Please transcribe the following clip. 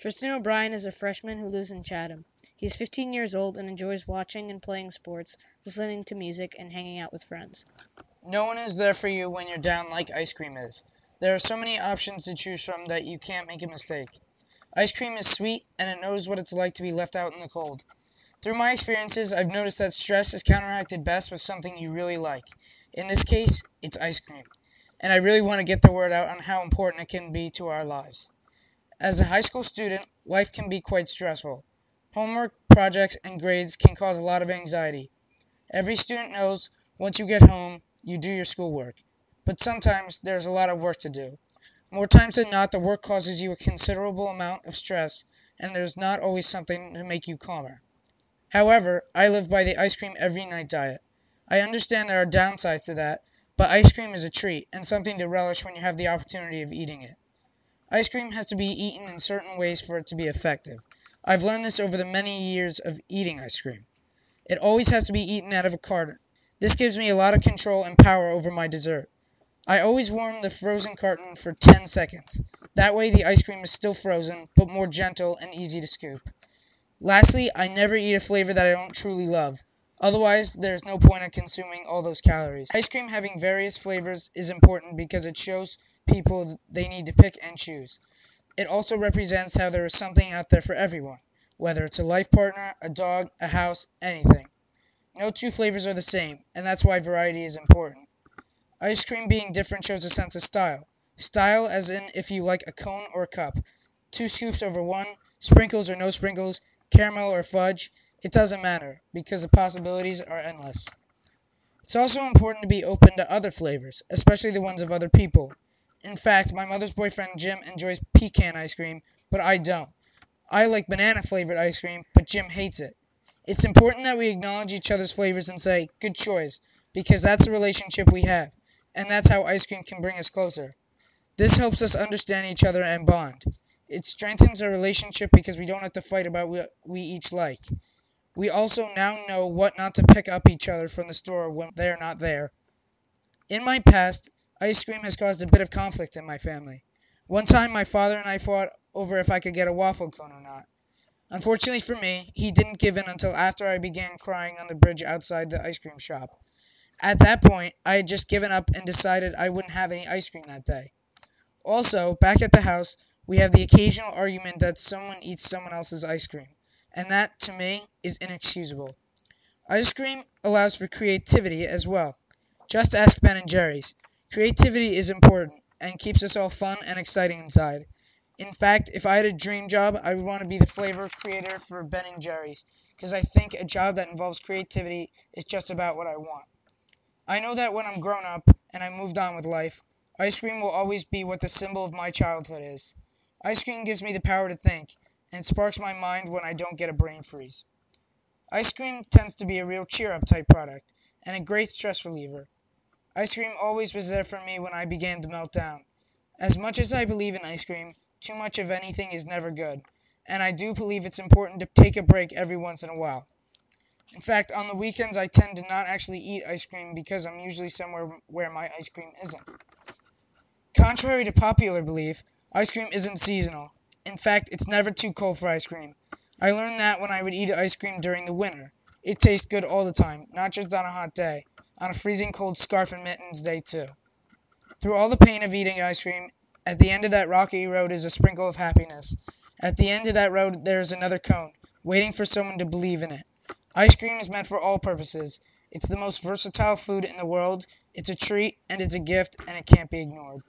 Tristan O'Brien is a freshman who lives in Chatham. He is 15 years old and enjoys watching and playing sports, listening to music, and hanging out with friends. No one is there for you when you're down like ice cream is. There are so many options to choose from that you can't make a mistake. Ice cream is sweet, and it knows what it's like to be left out in the cold. Through my experiences, I've noticed that stress is counteracted best with something you really like. In this case, it's ice cream. And I really want to get the word out on how important it can be to our lives. As a high school student, life can be quite stressful. Homework, projects, and grades can cause a lot of anxiety. Every student knows once you get home, you do your schoolwork. But sometimes there's a lot of work to do. More times than not, the work causes you a considerable amount of stress, and there's not always something to make you calmer. However, I live by the ice cream every night diet. I understand there are downsides to that, but ice cream is a treat and something to relish when you have the opportunity of eating it. Ice cream has to be eaten in certain ways for it to be effective. I've learned this over the many years of eating ice cream. It always has to be eaten out of a carton. This gives me a lot of control and power over my dessert. I always warm the frozen carton for 10 seconds. That way the ice cream is still frozen, but more gentle and easy to scoop. Lastly, I never eat a flavor that I don't truly love. Otherwise, there is no point in consuming all those calories. Ice cream having various flavors is important because it shows people they need to pick and choose. It also represents how there is something out there for everyone, whether it's a life partner, a dog, a house, anything. No two flavors are the same, and that's why variety is important. Ice cream being different shows a sense of style. Style as in if you like a cone or a cup. 2 scoops over 1, sprinkles or no sprinkles, caramel or fudge, it doesn't matter, because the possibilities are endless. It's also important to be open to other flavors, especially the ones of other people. In fact, my mother's boyfriend Jim enjoys pecan ice cream, but I don't. I like banana-flavored ice cream, but Jim hates it. It's important that we acknowledge each other's flavors and say, good choice, because that's the relationship we have, and that's how ice cream can bring us closer. This helps us understand each other and bond. It strengthens our relationship because we don't have to fight about what we each like. We also now know what not to pick up each other from the store when they're not there. In my past, ice cream has caused a bit of conflict in my family. One time, my father and I fought over if I could get a waffle cone or not. Unfortunately for me, he didn't give in until after I began crying on the bridge outside the ice cream shop. At that point, I had just given up and decided I wouldn't have any ice cream that day. Also, back at the house, we have the occasional argument that someone eats someone else's ice cream, and that, to me, is inexcusable. Ice cream allows for creativity as well. Just ask Ben and Jerry's. Creativity is important and keeps us all fun and exciting inside. In fact, if I had a dream job, I would want to be the flavor creator for Ben and Jerry's, because I think a job that involves creativity is just about what I want. I know that when I'm grown up and I moved on with life, ice cream will always be what the symbol of my childhood is. Ice cream gives me the power to think, and it sparks my mind when I don't get a brain freeze. Ice cream tends to be a real cheer-up type product, and a great stress reliever. Ice cream always was there for me when I began to melt down. As much as I believe in ice cream, too much of anything is never good, and I do believe it's important to take a break every once in a while. In fact, on the weekends I tend to not actually eat ice cream because I'm usually somewhere where my ice cream isn't. Contrary to popular belief, ice cream isn't seasonal. In fact, it's never too cold for ice cream. I learned that when I would eat ice cream during the winter. It tastes good all the time, not just on a hot day. On a freezing cold scarf and mittens day too. Through all the pain of eating ice cream, at the end of that rocky road is a sprinkle of happiness. At the end of that road there is another cone, waiting for someone to believe in it. Ice cream is meant for all purposes. It's the most versatile food in the world, it's a treat, and it's a gift, and it can't be ignored.